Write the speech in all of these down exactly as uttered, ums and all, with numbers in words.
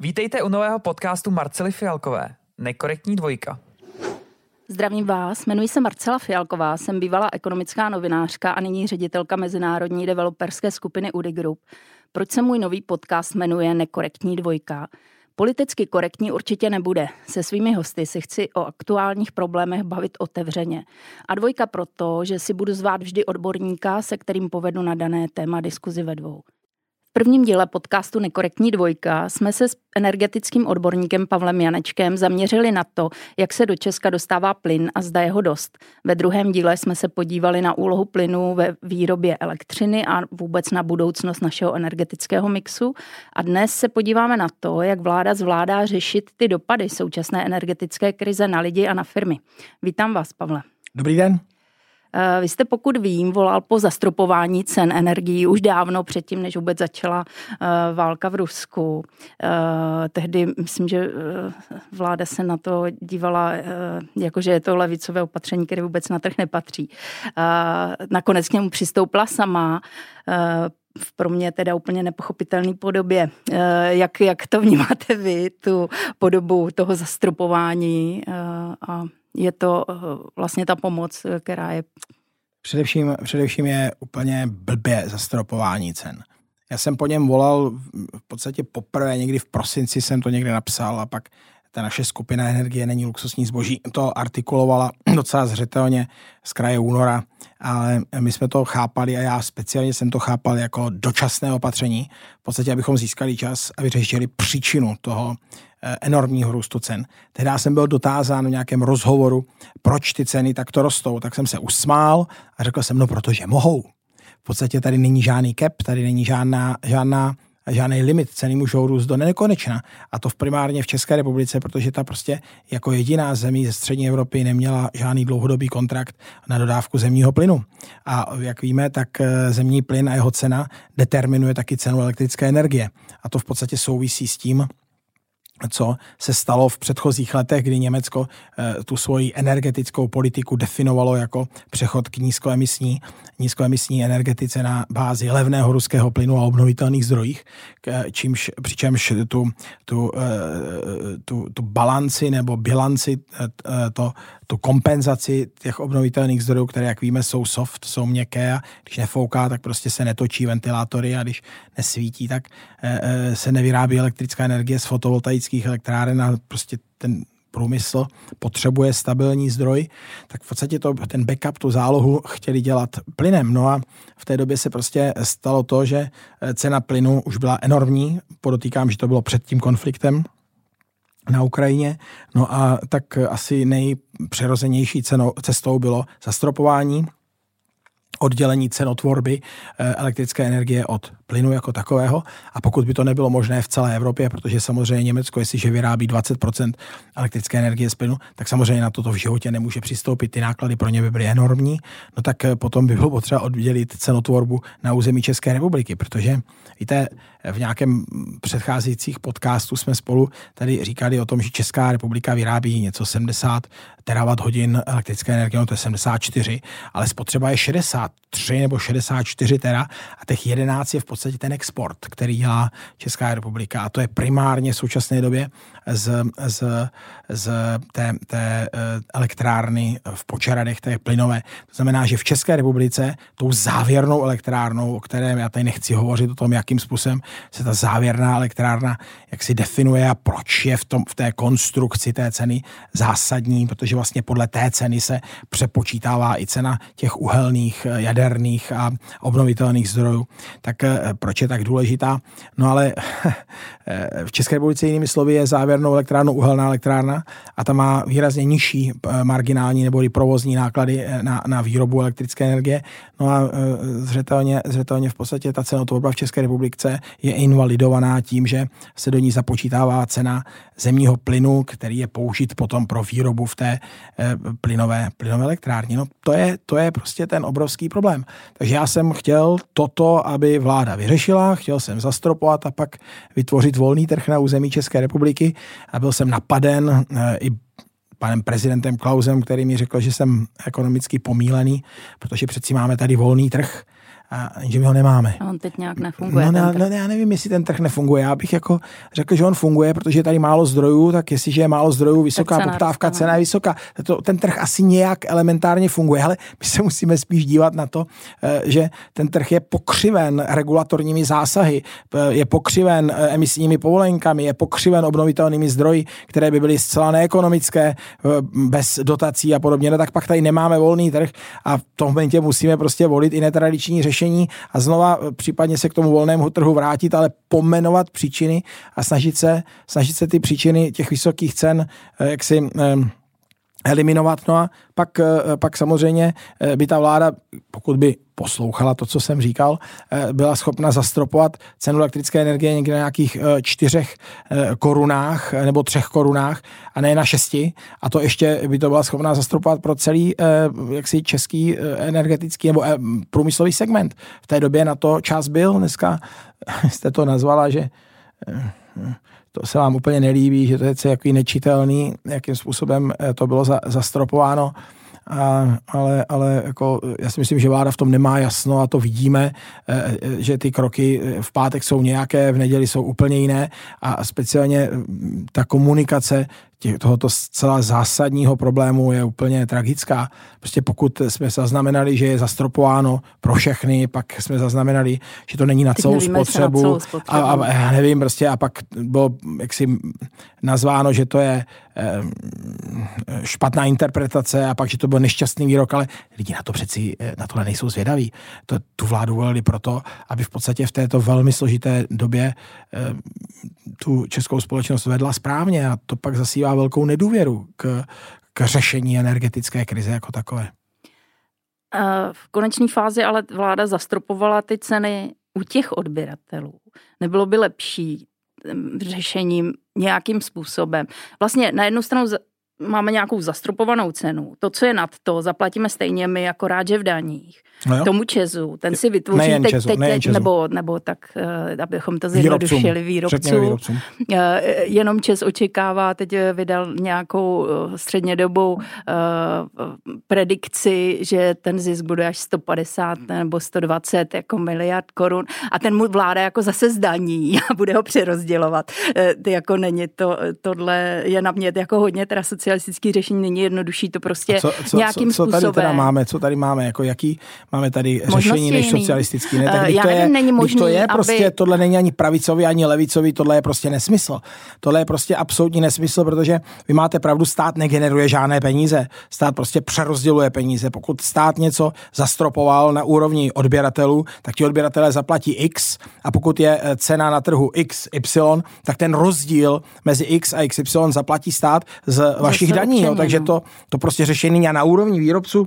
Vítejte u nového podcastu Marcely Fialkové, Nekorektní dvojka. Zdravím vás, jmenuji se Marcela Fialková, jsem bývalá ekonomická novinářka a nyní ředitelka mezinárodní developerské skupiny Udi Group. Proč se můj nový podcast jmenuje Nekorektní dvojka? Politicky korektní určitě nebude. Se svými hosty si chci o aktuálních problémech bavit otevřeně. A dvojka proto, že si budu zvát vždy odborníka, se kterým povedu na dané téma diskuzi ve dvou. V prvním díle podcastu Nekorektní dvojka jsme se s energetickým odborníkem Pavlem Janečkem zaměřili na to, jak se do Česka dostává plyn a zda je ho dost. Ve druhém díle jsme se podívali na úlohu plynu ve výrobě elektřiny a vůbec na budoucnost našeho energetického mixu. A dnes se podíváme na to, jak vláda zvládá řešit ty dopady současné energetické krize na lidi a na firmy. Vítám vás, Pavle. Dobrý den. Vy jste, pokud vím, volal po zastropování cen energií už dávno předtím, než vůbec začala válka v Rusku. Tehdy myslím, že vláda se na to dívala, jakože je to levicové opatření, které vůbec na trh nepatří. Nakonec k němu přistoupila sama, v pro mě teda úplně nepochopitelný podobě. Jak, jak to vnímáte vy, tu podobu toho zastropování a je to vlastně ta pomoc, která je... Především, především je úplně blbě zastropování cen. Já jsem po něm volal v podstatě poprvé, někdy v prosinci jsem to někde napsal a pak ta naše skupina Energie není luxusní zboží to artikulovala docela zřetelně z kraje února, ale my jsme to chápali a já speciálně jsem to chápal jako dočasné opatření, v podstatě abychom získali čas a vyřešili příčinu toho enormního růstu cen. Tehdy jsem byl dotázán v nějakém rozhovoru, proč ty ceny takto rostou, tak jsem se usmál a řekl jsem, no protože mohou. V podstatě tady není žádný cap, tady není žádná, žádná žádný limit, ceny můžou růst do nekonečna. A to v primárně v České republice, protože ta prostě jako jediná zemí ze střední Evropy neměla žádný dlouhodobý kontrakt na dodávku zemního plynu. A jak víme, tak zemní plyn a jeho cena determinuje taky cenu elektrické energie. A to v podstatě souvisí s tím, co se stalo v předchozích letech, kdy Německo e, tu svoji energetickou politiku definovalo jako přechod k nízkoemisní, nízkoemisní energetice na bázi levného ruského plynu a obnovitelných zdrojích, k, čímž, přičemž tu, tu, e, tu, tu balanci nebo bilanci, e, to, tu kompenzaci těch obnovitelných zdrojů, které, jak víme, jsou soft, jsou měkké a když nefouká, tak prostě se netočí ventilátory a když nesvítí, tak e, e, se nevyrábí elektrická energie z fotovoltaických elektráren a prostě ten průmysl potřebuje stabilní zdroj, tak v podstatě to, ten backup, tu zálohu chtěli dělat plynem. No a v té době se prostě stalo to, že cena plynu už byla enormní, podotýkám, že to bylo před tím konfliktem na Ukrajině, no a tak asi nejpřirozenější cenou, cestou bylo zastropování, oddělení cenotvorby elektrické energie od plynu jako takového. A pokud by to nebylo možné v celé Evropě, protože samozřejmě Německo, jestliže vyrábí dvacet procent elektrické energie z plynu, tak samozřejmě na toto v životě nemůže přistoupit. Ty náklady pro ně by byly enormní. No tak potom by bylo potřeba oddělit cenotvorbu na území České republiky, protože víte, v nějakém předcházejících podcastů jsme spolu tady říkali o tom, že Česká republika vyrábí něco sedmdesát terawatt hodin elektrické energie, no to je sedmdesát čtyři, ale spotřeba je šedesát tři nebo šedesát čtyři tera a těch jedenáct je v podstatě ten export, který dělá Česká republika a to je primárně v současné době z, z, z té, té elektrárny v Počeradech, té plynové. To znamená, že v České republice tou závěrnou elektrárnou, o které já tady nechci hovořit o tom, jakým způsobem se ta závěrná elektrárna jak si definuje a proč je v, tom, v té konstrukci té ceny zásadní, protože vlastně podle té ceny se přepočítává i cena těch uhelných, jaderných a obnovitelných zdrojů. Tak proč je tak důležitá? No ale v České republice jinými slovy je závěrnou elektrárnou uhelná elektrárna a ta má výrazně nižší marginální nebo provozní náklady na, na výrobu elektrické energie. No a zřetelně, zřetelně v podstatě ta cenotvorba v České republice je invalidovaná tím, že se do ní započítává cena zemního plynu, který je použit potom pro výrobu v té plynové, plynové elektrárně. No to je, to je prostě ten obrovský problém. Takže já jsem chtěl toto, aby vláda vyřešila, chtěl jsem zastropovat a pak vytvořit volný trh na území České republiky a byl jsem napaden i panem prezidentem Klausem, který mi řekl, že jsem ekonomicky pomílený, protože přeci máme tady volný trh a že my ho nemáme. A on teď nějak nefunguje. No, no, no, já nevím, jestli ten trh nefunguje. Já bych jako řekl, že on funguje, protože je tady málo zdrojů, tak jestliže je málo zdrojů, vysoká cena poptávka, růstá, cena je vysoká. To, ten trh asi nějak elementárně funguje, ale my se musíme spíš dívat na to, že ten trh je pokřiven regulatorními zásahy, je pokřiven emisními povolenkami, je pokřiven obnovitelnými zdroji, které by byly zcela neekonomické, bez dotací a podobně. No tak pak tady nemáme volný trh a v tom momentě musíme prostě volit i netradiční řešení a znova případně se k tomu volnému trhu vrátit, ale pomenovat příčiny a snažit se, snažit se ty příčiny těch vysokých cen jak si eliminovat. No a pak, pak samozřejmě by ta vláda, pokud by poslouchala to, co jsem říkal, byla schopna zastropovat cenu elektrické energie někde na nějakých čtyřech korunách nebo třech korunách a ne na šesti. A to ještě by to byla schopná zastropovat pro celý jaksi český energetický nebo průmyslový segment. V té době na to čas byl. Dneska jste to nazvala, že to se vám úplně nelíbí, že to je takový nečitelný, jakým způsobem to bylo za, zastropováno. A, ale, ale jako, já si myslím, že vláda v tom nemá jasno a to vidíme, že ty kroky v pátek jsou nějaké, v neděli jsou úplně jiné a speciálně ta komunikace tohoto zcela zásadního problému je úplně tragická. Prostě pokud jsme zaznamenali, že je zastropováno pro všechny, pak jsme zaznamenali, že to není na celou spotřebu, na celou spotřebu. A, a já nevím, prostě a pak bylo jaksi nazváno, že to je eh, špatná interpretace a pak, že to byl nešťastný výrok, ale lidi na to přeci, na tohle nejsou zvědaví. To, tu vládu volili proto, aby v podstatě v této velmi složité době eh, tu českou společnost vedla správně a to pak zasívá velkou nedůvěru k, k řešení energetické krize jako takové. V konečné fázi ale vláda zastropovala ty ceny u těch odběratelů. Nebylo by lepší řešením nějakým způsobem? Vlastně na jednu stranu máme nějakou zastropovanou cenu. To, co je nad to, zaplatíme stejně my jako ráže v daních. No tomu Česu, ten si vytvoří nejen teď, Česu, teď, nejen Česu. Nebo, nebo tak, abychom to zjednodušili výrobcům. výrobcům. Jenom Čes očekává, teď vydal nějakou střednědobou uh, predikci, že ten zisk bude až sto padesát nebo sto dvacet jako miliard korun a ten mu vláda jako zase zdaní a bude ho přerozdělovat. Uh, jako není to, tohle je na mě jako hodně teda socialistický řešení, není jednodušší to prostě co, co, nějakým co, co způsobem. Co tady teda máme? Co tady máme? Jako jaký máme tady možnosti řešení než jiný. Socialistický? Ne? Tak, Já to nevím, je, není možný, to je aby... prostě, tohle není ani pravicový, ani levicový, tohle je prostě nesmysl. Tohle je prostě absolutní nesmysl, protože vy máte pravdu, stát negeneruje žádné peníze. Stát prostě přerozděluje peníze. Pokud stát něco zastropoval na úrovni odběratelů, tak ti odběratelé zaplatí X a pokud je cena na trhu X Y, tak ten rozdíl mezi X a X Y zaplatí stát z vašich daní. Jo. Takže to, to prostě řešení a na úrovni výrobců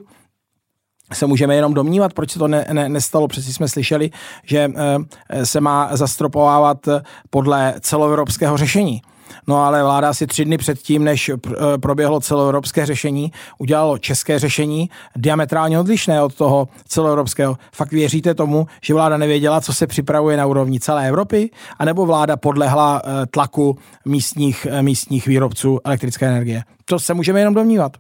se můžeme jenom domnívat, proč se to ne, ne, nestalo. Přeci jsme slyšeli, že e, se má zastropovávat podle celoevropského řešení. No ale vláda asi tři dny předtím, než pr- proběhlo celoevropské řešení, udělalo české řešení diametrálně odlišné od toho celoevropského. Fakt věříte tomu, že vláda nevěděla, co se připravuje na úrovni celé Evropy, anebo vláda podlehla e, tlaku místních, e, místních výrobců elektrické energie? To se můžeme jenom domnívat.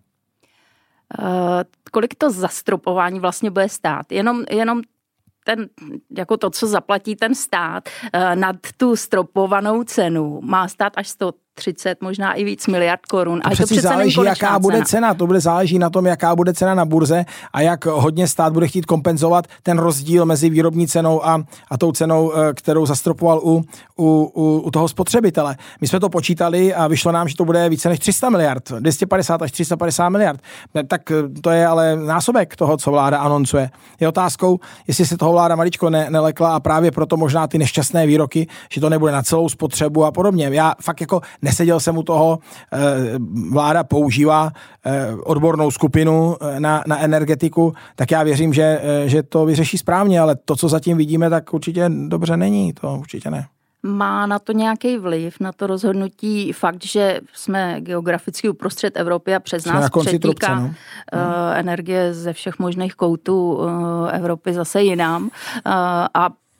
Uh, kolik to zastropování vlastně bude stát? Jenom, jenom ten, jako to, co zaplatí ten stát uh, nad tu stropovanou cenu, má stát až sto třicet, možná i víc miliard korun. A to přece záleží, jaká bude cena. cena. To bude záleží na tom, jaká bude cena na burze a jak hodně stát bude chtít kompenzovat ten rozdíl mezi výrobní cenou a, a tou cenou, kterou zastropoval u, u, u, u toho spotřebitele. My jsme to počítali a vyšlo nám, že to bude více než tři sta miliard. dvě stě padesát až tři sta padesát miliard. Tak to je ale násobek toho, co vláda anoncuje. Je otázkou, jestli se toho vláda maličko ne, nelekla a právě proto možná ty nešťastné výroky, že to nebude na celou spotřebu a podobně. Já fakt jako neseděl jsem u toho, vláda používá odbornou skupinu na, na energetiku, tak já věřím, že, že to vyřeší správně, ale to, co zatím vidíme, tak určitě dobře není, to určitě ne. Má na to nějaký vliv, na to rozhodnutí fakt, že jsme geograficky uprostřed Evropy a přes jsme nás přetíká no. energie ze všech možných koutů Evropy zase jinam a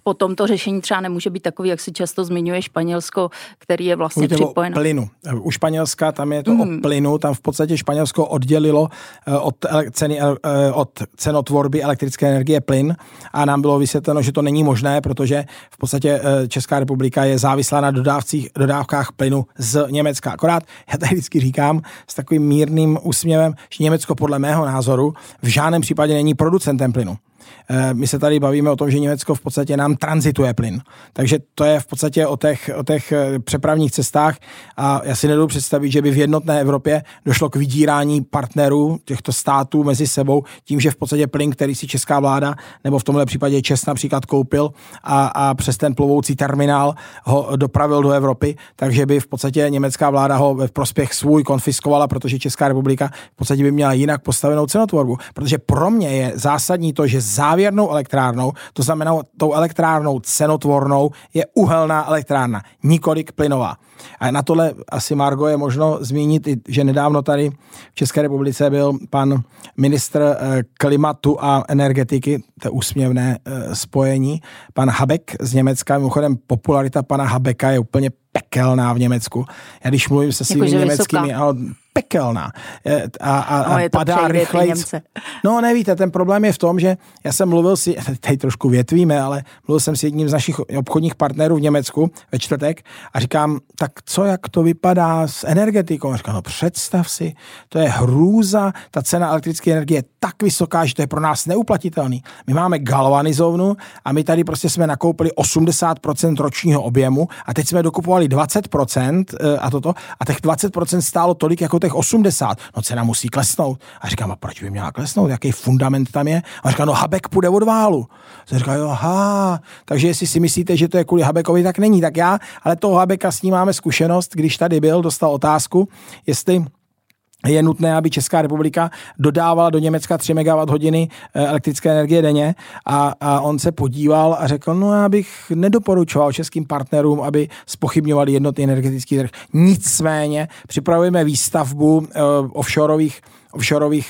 potom to řešení třeba nemůže být takový, jak si často zmiňuje Španělsko, který je vlastně připojeno. Plynu. U Španělska tam je to mm. o plynu, tam v podstatě Španělsko oddělilo od, ceny, od cenotvorby elektrické energie plyn a nám bylo vysvětleno, že to není možné, protože v podstatě Česká republika je závislá na dodávcích, dodávkách plynu z Německa. Akorát já tady vždycky říkám s takovým mírným úsměvem, že Německo podle mého názoru v žádném případě není producentem plynu. My se tady bavíme o tom, že Německo v podstatě nám tranzituje plyn. Takže to je v podstatě o těch, o těch přepravních cestách a já si nedovedu představit, že by v jednotné Evropě došlo k vydírání partnerů těchto států mezi sebou tím, že v podstatě plyn, který si česká vláda nebo v tomhle případě Čes například koupil a, a přes ten plovoucí terminál ho dopravil do Evropy, takže by v podstatě německá vláda ho ve prospěch svůj konfiskovala, protože Česká republika v podstatě by měla jinak postavenou cenotvorbu. Protože pro mě je zásadní to, že závěrnou elektrárnou, to znamená tou elektrárnou cenotvornou, je uhelná elektrárna, nikolik plynová. A na tohle asi, Margo, je možno zmínit, že nedávno tady v České republice byl pan ministr klimatu a energetiky, to je úsměvné spojení, pan Habeck z Německa. Mimochodem popularita pana Habecka je úplně pekelná v Německu. Já když mluvím se svými jako, německými, ale pekelná. A, a, a no, padá rychleji. No nevíte, ten problém je v tom, že já jsem mluvil si, tady trošku větvíme, ale mluvil jsem s jedním z našich obchodních partnerů v Německu ve čtvrtek a říkám, tak co, jak to vypadá s energetikou? A říkám, no představ si, to je hrůza, ta cena elektrické energie je tak vysoká, že to je pro nás neuplatitelný. My máme galvanizovnu a my tady prostě jsme nakoupili osmdesát procent ročního objemu a teď jsme dokupovali dvacet procent a toto a těch dvacet procent stálo tolik jako těch osmdesát. No cena musí klesnout. A říkám, a proč by měla klesnout? Jaký fundament tam je? A říkám, no Habeck půjde od válu. A říkám, jo, aha. Takže jestli si myslíte, že to je kvůli Habeckovi, tak není. Tak já, ale toho Habecka s ním máme zkušenost, když tady byl, dostal otázku, jestli je nutné, aby Česká republika dodávala do Německa tři megawatthodiny elektrické energie denně a, a on se podíval a řekl, no já bych nedoporučoval českým partnerům, aby zpochybňovali jednotný energetický trh. Nicméně připravujeme výstavbu uh, offshoreových offshoreových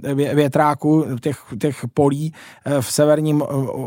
větráků, těch, těch polí v severním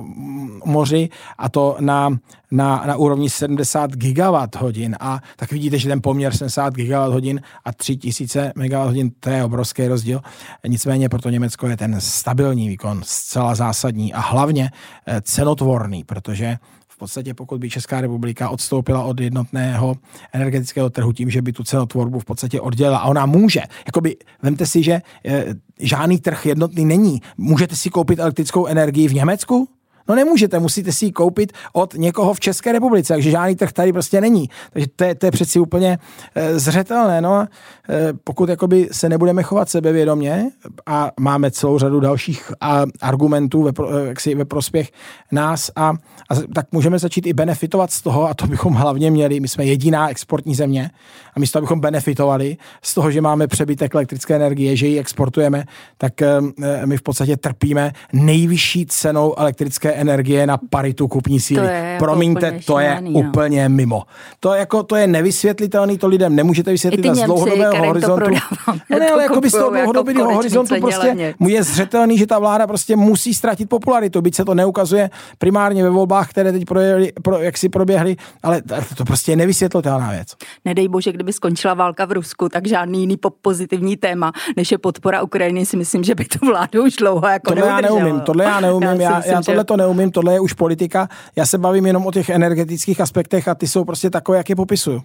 moři a to na, na, na úrovni sedmdesát gigawatthodin. A tak vidíte, že ten poměr sedmdesát gigawatthodin a tři tisíce megawatthodin, to je obrovský rozdíl. Nicméně proto Německo je ten stabilní výkon zcela zásadní a hlavně cenotvorný, protože v podstatě pokud by Česká republika odstoupila od jednotného energetického trhu tím, že by tu cenotvorbu v podstatě oddělila a ona může. Jakoby, vemte si, že e, žádný trh jednotný není. Můžete si koupit elektrickou energii v Německu? No nemůžete, musíte si ji koupit od někoho v České republice, takže žádný trh tady prostě není. Takže to je, to je přeci úplně e, zřetelné. No, e, pokud jakoby se nebudeme chovat sebevědomě a máme celou řadu dalších a, argumentů ve, pro, jaksi, ve prospěch nás, a, a tak můžeme začít i benefitovat z toho, a to bychom hlavně měli. My jsme jediná exportní země a místo, abychom benefitovali z toho, že máme přebytek elektrické energie, že ji exportujeme, tak e, my v podstatě trpíme nejvyšší cenou elektrické energie na paritu kupní síly. To je Promiňte, jako to je šílený, úplně mimo. To, jako, to je nevysvětlitelný, to lidem nemůžete vysvětlit z dlouhodobého horizontu. No ne, ale jako by z toho dlouhodobého jako horizontu prostě je zřetelný, že ta vláda prostě musí ztratit popularitu, byť se to neukazuje primárně ve volbách, které teď projeli, pro, jak si proběhly, ale to prostě je nevysvětlitelná věc. Nedej bože, kdyby skončila válka v Rusku, tak žádný jiný pozitivní téma, než je podpora Ukrajiny, si myslím, že by to vládu už dlouho jako tohle já neumím, tohle já neumím, já, já, já tohle to neumím. Umím, tohle je už politika. Já se bavím jenom o těch energetických aspektech a ty jsou prostě takové, jak je popisuju.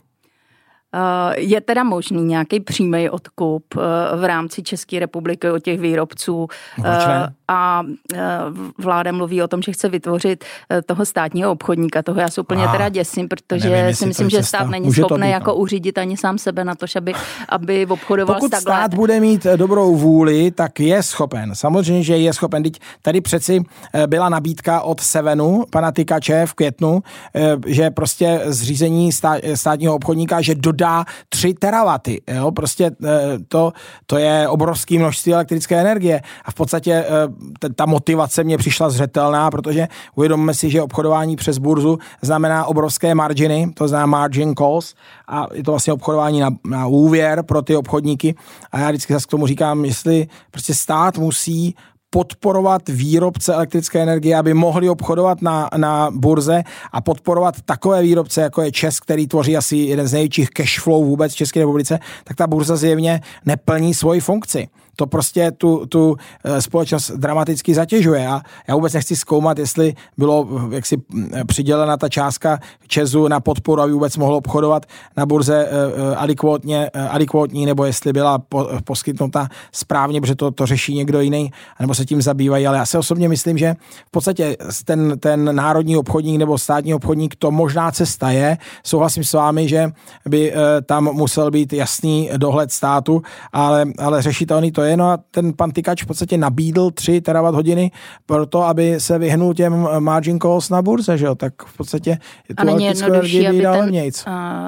Je teda možný nějaký přímý odkup v rámci České republiky od těch výrobců a vláda mluví o tom, že chce vytvořit toho státního obchodníka. Toho já se úplně a, teda děsím, protože nevím, si myslím, že stát není Může schopný jako uřídit ani sám sebe na to, aby, aby obchodoval Pokud s takhle. stát bude mít dobrou vůli, tak je schopen. Samozřejmě, že je schopen. Teď tady přeci byla nabídka od Sevenu, pana Tykače v květnu, že prostě zřízení státního obchodníka, že dodá dá tři teravaty. Jo? Prostě to, to je obrovské množství elektrické energie. A v podstatě ta motivace mě přišla zřetelná, protože uvědomme si, že obchodování přes burzu znamená obrovské marginy, to znamená margin calls, a je to vlastně obchodování na, na úvěr pro ty obchodníky. A já vždycky zase k tomu říkám, jestli prostě stát musí podporovat výrobce elektrické energie, aby mohli obchodovat na, na burze a podporovat takové výrobce, jako je ČEZ, který tvoří asi jeden z největších cash flow vůbec v České republice, tak ta burza zjevně neplní svoji funkci. To prostě tu, tu společnost dramaticky zatěžuje. A já vůbec nechci zkoumat, jestli bylo jaksi přidělena ta částka ČEZu na podporu, aby vůbec mohl obchodovat na burze adekvátně, adekvátní, nebo jestli byla po, poskytnuta správně, protože to, to řeší někdo jiný, nebo se tím zabývají. Ale já si osobně myslím, že v podstatě ten, ten národní obchodník nebo státní obchodník, to možná cesta je. Souhlasím s vámi, že by tam musel být jasný dohled státu, ale, ale řešitelný to je. No a ten pan Tykač v podstatě nabídl tři terawatt hodiny pro to, aby se vyhnul těm margin calls na burze, že jo? Tak v podstatě je to elektrickou energii vydal levnějc.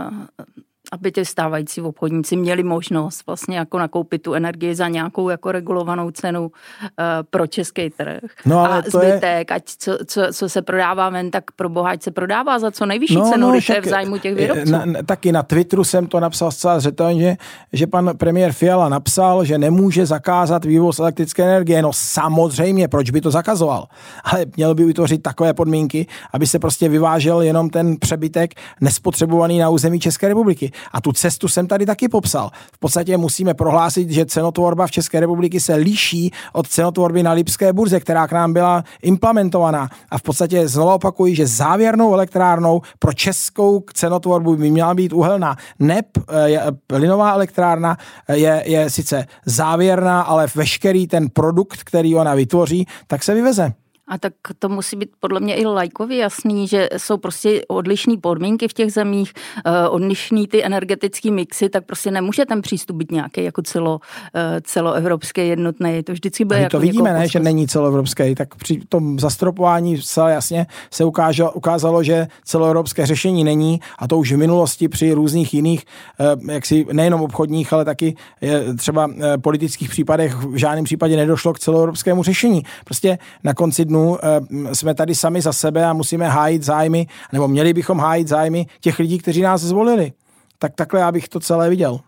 Aby ty stávající obchodníci měli možnost vlastně jako nakoupit tu energii za nějakou jako regulovanou cenu uh, pro český trh. No, ale a to zbytek, je... ať co, co, co se prodává ven, tak pro boháč se prodává za co nejvyšší no, cenu, no, když je v zájmu těch výrobců. Na, na, taky na Twitteru jsem to napsal zcela zřetelně, že, že pan premiér Fiala napsal, že nemůže zakázat vývoz elektrické energie. No samozřejmě, proč by to zakazoval? Ale měl by vytvořit takové podmínky, aby se prostě vyvážel jenom ten přebytek nespotřebovaný na území České republiky. A tu cestu jsem tady taky popsal. V podstatě musíme prohlásit, že cenotvorba v České republiky se liší od cenotvorby na lipské burze, která k nám byla implementovaná. A v podstatě znovu opakuji, že závěrnou elektrárnou pro českou cenotvorbu by měla být uhelná. N E P, plynová elektrárna, je, je sice závěrná, ale veškerý ten produkt, který ona vytvoří, tak se vyveze. A tak to musí být podle mě i lajkově jasný, že jsou prostě odlišné podmínky v těch zemích, odlišný ty energetický mixy, tak prostě nemůže ten přístup být nějaký jako celo, celoevropský jednotný. To vždycky bude. My jako to vidíme, ne, postup. že není celoevropský, tak při tom zastropování celé jasně se ukáželo, ukázalo, že celoevropské řešení není, a to už v minulosti při různých jiných, jaksi nejenom obchodních, ale taky třeba politických případech v žádném případě nedošlo k celoevropskému řešení. Prostě na konci dnů jsme tady sami za sebe a musíme hájit zájmy, nebo měli bychom hájit zájmy těch lidí, kteří nás zvolili. Tak takhle já bych to celé viděl. Uh,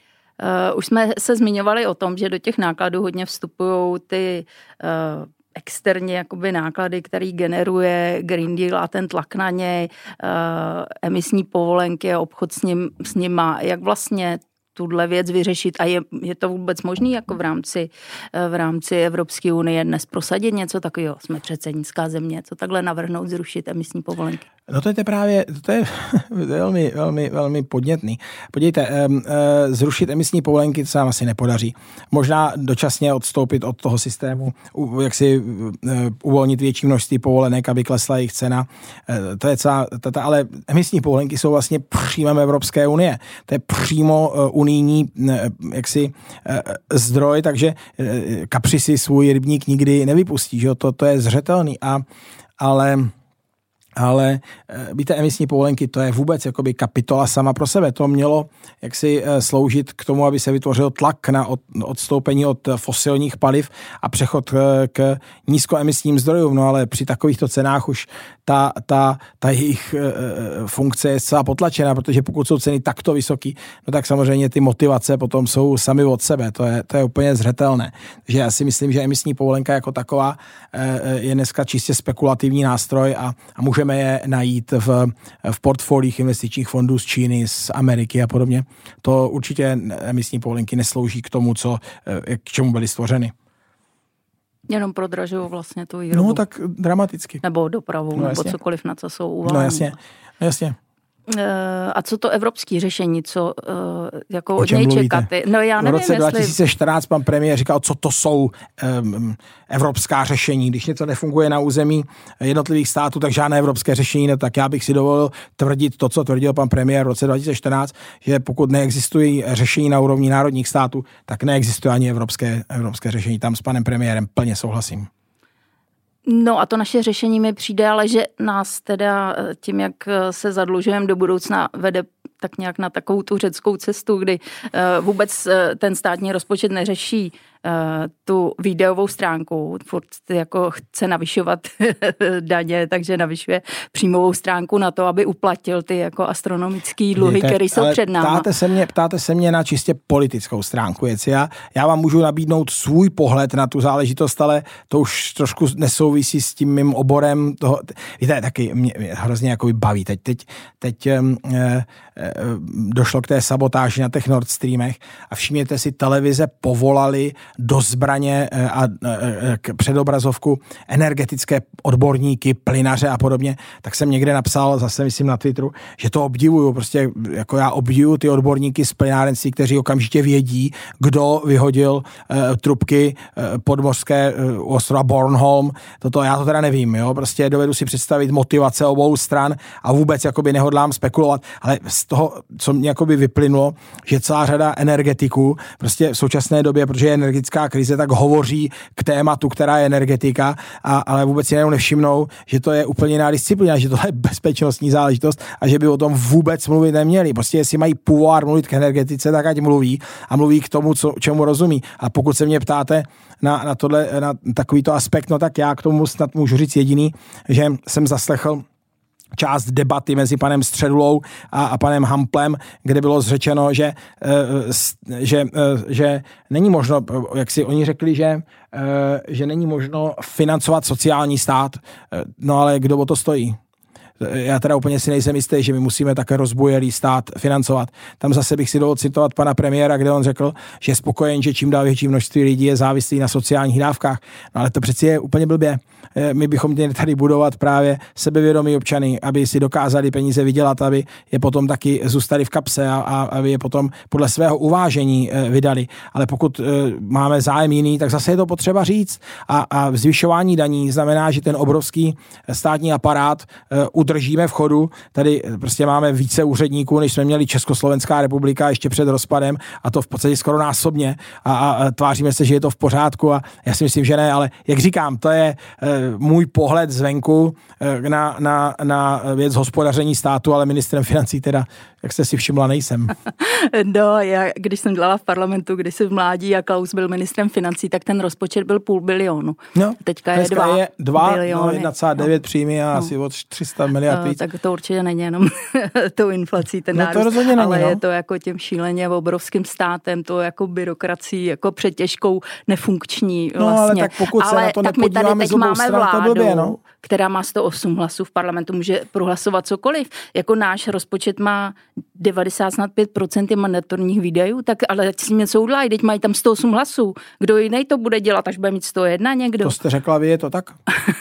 už jsme se zmiňovali o tom, že do těch nákladů hodně vstupují ty uh, externí jakoby náklady, který generuje Green Deal a ten tlak na něj, uh, emisní povolenky a obchod s ním, s nima. Jak vlastně tuhle věc vyřešit a je, je to vůbec možný jako v rámci, v rámci Evropské unie dnes prosadit něco takového? Jsme předsednická země, co takhle navrhnout, zrušit emisní povolenky? No to je právě, to je velmi, velmi, velmi podnětný. Podívejte, zrušit emisní povolenky se nám asi nepodaří. Možná dočasně odstoupit od toho systému, jak si uvolnit větší množství povolenek, aby klesla jejich cena. To je celá, to, ale emisní povolenky jsou vlastně příjmem Evropské unie. To je přímo unijní jaksi zdroj, takže Kapři si svůj rybník nikdy nevypustí, že jo? To, to je zřetelný. A, ale Ale víte, emisní povolenky, to je vůbec jakoby kapitola sama pro sebe. To mělo jaksi sloužit k tomu, aby se vytvořil tlak na odstoupení od fosilních paliv a přechod k nízkoemisním zdrojům. No ale při takovýchto cenách už ta, ta, ta jejich funkce je zcela potlačena, protože pokud jsou ceny takto vysoký, no tak samozřejmě ty motivace potom jsou sami od sebe. To je, to je úplně zřetelné. Takže já si myslím, že emisní povolenka jako taková je dneska čistě spekulativní nástroj a, a může můžeme je najít v, v portfoliích investičních fondů z Číny, z Ameriky a podobně. To určitě emisní povolenky neslouží k tomu, co, k čemu byly stvořeny. Jenom prodražují vlastně tu výrobu. No tak dramaticky. Nebo dopravu, no, nebo jasně. Cokoliv, na co jsou uváděni. No jasně, no, jasně. A co to evropský řešení, co jako od něj čekat? No já nevím, v roce dva tisíce čtrnáct jestli... pan premiér říkal, co to jsou um, evropská řešení. Když něco nefunguje na území jednotlivých států, tak žádné evropské řešení ne. Tak já bych si dovolil tvrdit to, co tvrdil pan premiér v roce dva tisíce čtrnáct, že pokud neexistují řešení na úrovni národních států, tak neexistuje ani evropské, evropské řešení. Tam s panem premiérem plně souhlasím. No a to naše řešení mi přijde, ale že nás teda tím, jak se zadlužujeme do budoucna, vede tak nějak na takovou tu řeckou cestu, kdy vůbec ten státní rozpočet neřeší tu videovou stránku, furt jako chce navyšovat daně, takže navyšuje příjmovou stránku na to, aby uplatil ty jako astronomické dluhy, které jsou před námi. Ptáte se mě, ptáte se mě na čistě politickou stránku věci. Já, já vám můžu nabídnout svůj pohled na tu záležitost, ale to už trošku nesouvisí s tím mým oborem. Toho, víte, taky mě, mě hrozně jako baví. Teď, teď, teď eh, eh, došlo k té sabotáži na těch Nord Streamech a všimněte si, televize povolali do zbraně eh, a eh, k předobrazovku energetické odborníky, plynaře a podobně. Tak jsem někde napsal, zase myslím na Twitteru, že to obdivuju. Prostě jako já obdivuju ty odborníky z plynárenství, kteří okamžitě vědí, kdo vyhodil eh, trubky eh, podmořské eh, ostrova Bornholm. Toto já to teda nevím, jo. Prostě dovedu si představit motivace obou stran a vůbec jakoby nehodlám spekulovat, ale z toho, co mě jakoby vyplynulo, že celá řada energetiků prostě v současné době, protože je energetická krize, tak hovoří k tématu, která je energetika, a, ale vůbec si jenom nevšimnou, že to je úplně jiná disciplína, že to je bezpečnostní záležitost a že by o tom vůbec mluvit neměli. Prostě jestli mají pouvoir mluvit k energetice, tak ať mluví a mluví k tomu, co, čemu rozumí. A pokud se mě ptáte na, na, tohle, na takovýto aspekt, no tak já k tomu snad můžu říct jediný, že jsem zaslechl část debaty mezi panem Středulou a, a panem Hamplem, kde bylo zřečeno, že, že, že není možno, jak si oni řekli, že, že není možno financovat sociální stát, no ale kdo o to stojí? Já teda úplně si nejsem jistý, že my musíme také rozbujelý stát financovat. Tam zase bych si dovolil citovat pana premiéra, kde on řekl, že je spokojen, že čím dál větší množství lidí je závislý na sociálních dávkách. No ale to přeci je úplně blbě. My bychom měli tady budovat právě sebevědomí občany, aby si dokázali peníze vydělat, aby je potom taky zůstali v kapse a, a aby je potom podle svého uvážení vydali. Ale pokud máme zájem jiný, tak zase je to potřeba říct. A, a zvyšování daní znamená, že ten obrovský státní aparát udržíme v chodu. Tady prostě máme více úředníků, než jsme měli Československá republika ještě před rozpadem, a to v podstatě skoro násobně. A, a tváříme se, že je to v pořádku, a já si myslím, že ne, ale jak říkám, to je můj pohled zvenku na, na, na věc hospodaření státu, ale ministrem financí teda, jak jste si všimla, nejsem. No, já, když jsem dělala v parlamentu, když jsem v mládí a Klaus byl ministrem financí, tak ten rozpočet byl půl bilionu. No, teďka je dva, je dva biliony. No, jedna celá devět no. příjmy a no. asi od tři sta miliard víc. Tak to určitě není jenom tou inflací ten no, nárůst, to není, ale no. je to jako tím šíleně obrovským státem, to jako byrokracií, jako přetěžkou, nefunkční vlastně. No, ale tak pokud se ale na to tak my tady teď máme stran, vládu, blbě, no. která má sto osm hlasů v parlamentu, může prohlasovat cokoliv. Jako náš rozpočet má devadesát pět procent mandatorních výdajů, tak ale s tím něco udělají, teď mají tam sto osm hlasů. Kdo jiný to bude dělat, až bude mít sto jedna někdo? To jste řekla vy, je to tak?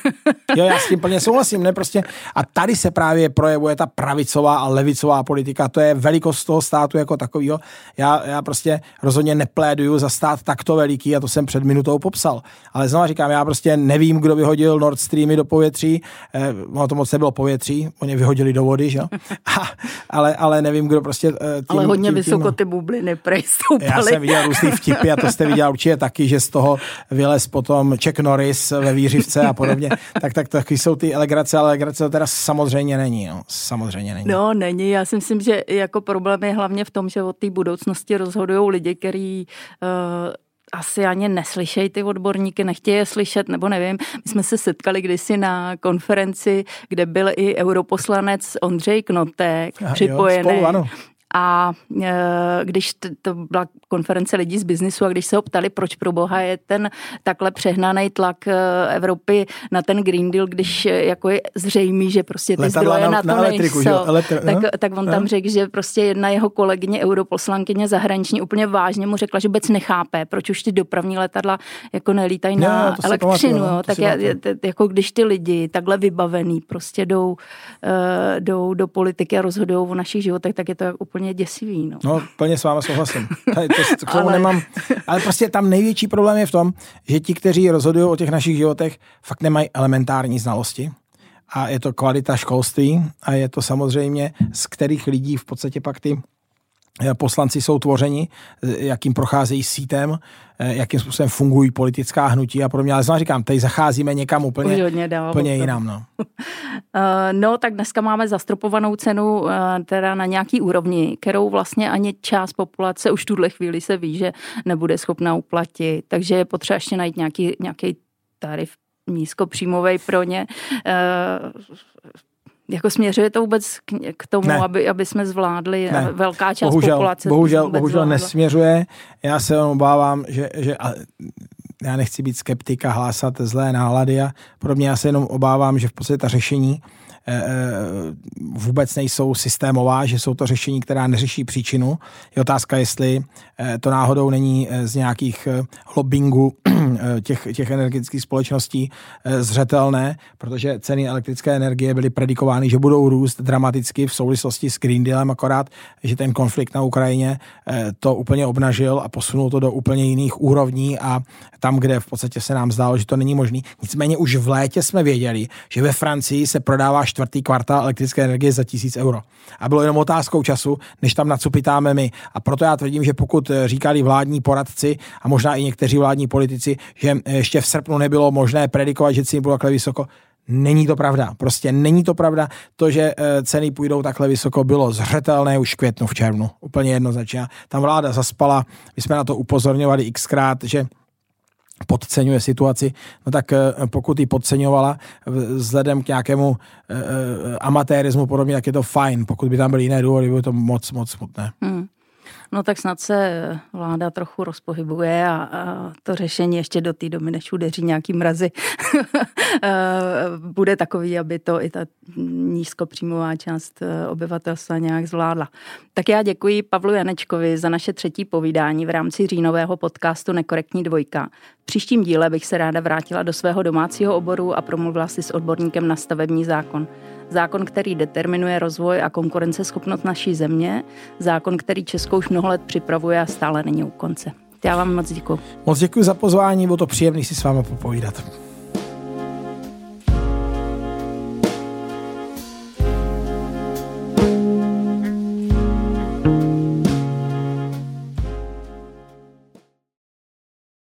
Jo, já s tím plně souhlasím, ne prostě. A tady se právě projevuje ta pravicová a levicová politika, to je velikost toho státu jako takovýho. Já, já prostě rozhodně nepléduju za stát takto veliký, a to jsem před minutou popsal. Ale znovu říkám, já prostě nevím, kdo vyhodil Nord Streamy do povětří, eh, ono to moc nebylo povětří, oni vyhodili do vody, že? A, ale, ale nevím, kdo prostě tím, ale hodně tím, vysoko tím, ty bubliny prej stoupaly. Já jsem viděl různý vtipy a to jste viděl určitě taky, že z toho vylez potom Chuck Norris ve Výřivce a podobně. Tak, tak taky jsou ty elegrace, ale elegrace to teda samozřejmě není. No. Samozřejmě není. No, není. Já si myslím, že jako problém je hlavně v tom, že od té budoucnosti rozhodují lidi, kteří uh, asi ani neslyšejí ty odborníky, nechtějí je slyšet, nebo nevím. My jsme se setkali kdysi na konferenci, kde byl i europoslanec Ondřej Knotek připojený. Jo, spolu, ano. A e, když t, to byla konference lidí z biznisu a když se ho ptali, proč pro boha je ten takhle přehnaný tlak Evropy na ten Green Deal, když jako je zřejmý, že prostě ty letadla zdroje na, na to na elektriku, nejsou, Elektri- tak, no? tak on tam no? řekl, že prostě jedna jeho kolegyně europoslankyně zahraniční úplně vážně mu řekla, že vůbec nechápe, proč už ty dopravní letadla jako nelítají no, na elektřinu. Pamatuju, no, tak já, jako když ty lidi takhle vybavený prostě jdou, uh, jdou do politiky a rozhodují o našich životech, tak je to úplně děsivý. No. No, plně s váma souhlasím. Tady to, k tomu ale... nemám. Ale prostě tam největší problém je v tom, že ti, kteří rozhodují o těch našich životech, fakt nemají elementární znalosti. A je to kvalita školství a je to samozřejmě, z kterých lidí v podstatě pak ty poslanci jsou tvořeni, jakým procházejí sítem, jakým způsobem fungují politická hnutí a podobně. Ale znamená, říkám, tady zacházíme někam úplně, dál, úplně jinam. No. no, tak dneska máme zastropovanou cenu teda na nějaký úrovni, kterou vlastně ani část populace už v tuhle chvíli se ví, že nebude schopna uplatit. Takže je potřeba ještě najít nějaký, nějaký tarif nízkopříjmovej pro ně. Jako směřuje to vůbec k, k tomu, aby, aby jsme zvládli ne. velká část bohužel, populace? Bohužel, bohužel nesměřuje. Já se obávám, že, že a já nechci být skeptik a hlásat zlé nálady a podobně. Já se jenom obávám, že v podstatě ta řešení vůbec nejsou systémová, že jsou to řešení, která neřeší příčinu. Je otázka, jestli to náhodou není z nějakých lobbingů těch, těch energetických společností zřetelné, protože ceny elektrické energie byly predikovány, že budou růst dramaticky v souvislosti s Green Dealem, akorát, že ten konflikt na Ukrajině to úplně obnažil a posunul to do úplně jiných úrovní a tam, kde v podstatě se nám zdálo, že to není možný. Nicméně už v létě jsme věděli, že ve Francii se prodává čtvrtý kvartál elektrické energie za tisíc euro. A bylo jenom otázkou času, než tam nacupitáme my. A proto já tvrdím, že pokud říkali vládní poradci a možná i někteří vládní politici, že ještě v srpnu nebylo možné predikovat, že ceny budou takhle vysoko, není to pravda. Prostě není to pravda. To, že ceny půjdou takhle vysoko, bylo zřetelné už v květnu, v červnu. Úplně jednoznačně. Tam vláda zaspala, my jsme na to upozorňovali xkrát, že podceňuje situaci, no tak pokud ji podceňovala vzhledem k nějakému e, amatérismu podobně, tak je to fajn. Pokud by tam byly jiné důvody, bylo to moc, moc smutné. Hmm. No tak snad se vláda trochu rozpohybuje a, a to řešení ještě do té doby, než udeří nějaký mrazy, bude takový, aby to i ta nízkopříjmová část obyvatelstva nějak zvládla. Tak já děkuji Pavlu Janečkovi za naše třetí povídání v rámci říjnového podcastu Nekorektní dvojka. V příštím díle bych se ráda vrátila do svého domácího oboru a promluvila si s odborníkem na stavební zákon. Zákon, který determinuje rozvoj a konkurenceschopnost naší země, zákon, který Česko už mnoho let připravuje a stále není u konce. Já vám moc děkuji. Moc děkuji za pozvání, bylo to příjemné si s vámi popovídat.